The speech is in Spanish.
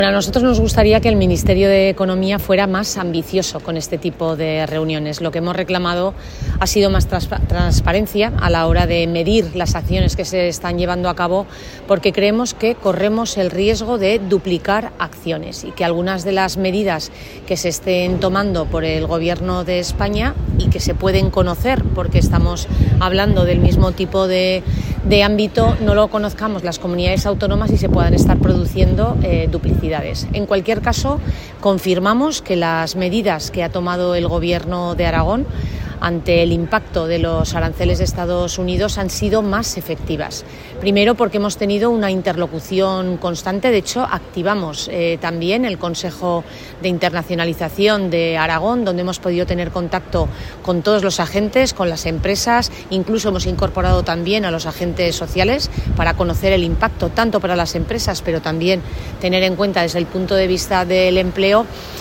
A nosotros nos gustaría que el Ministerio de Economía fuera más ambicioso con este tipo de reuniones. Lo que hemos reclamado ha sido más transparencia a la hora de medir las acciones que se están llevando a cabo, porque creemos que corremos el riesgo de duplicar acciones y que algunas de las medidas que se estén tomando por el Gobierno de España y que se pueden conocer, porque estamos hablando del mismo tipo de ámbito, no lo conozcamos las comunidades autónomas y se puedan estar produciendo duplicidades. En cualquier caso, confirmamos que las medidas que ha tomado el Gobierno de Aragón ante el impacto de los aranceles de Estados Unidos han sido más efectivas. Primero, porque hemos tenido una interlocución constante. De hecho, activamos también el Consejo de Internacionalización de Aragón, donde hemos podido tener contacto con todos los agentes, con las empresas. Incluso hemos incorporado también a los agentes sociales para conocer el impacto tanto para las empresas, pero también tener en cuenta desde el punto de vista del empleo.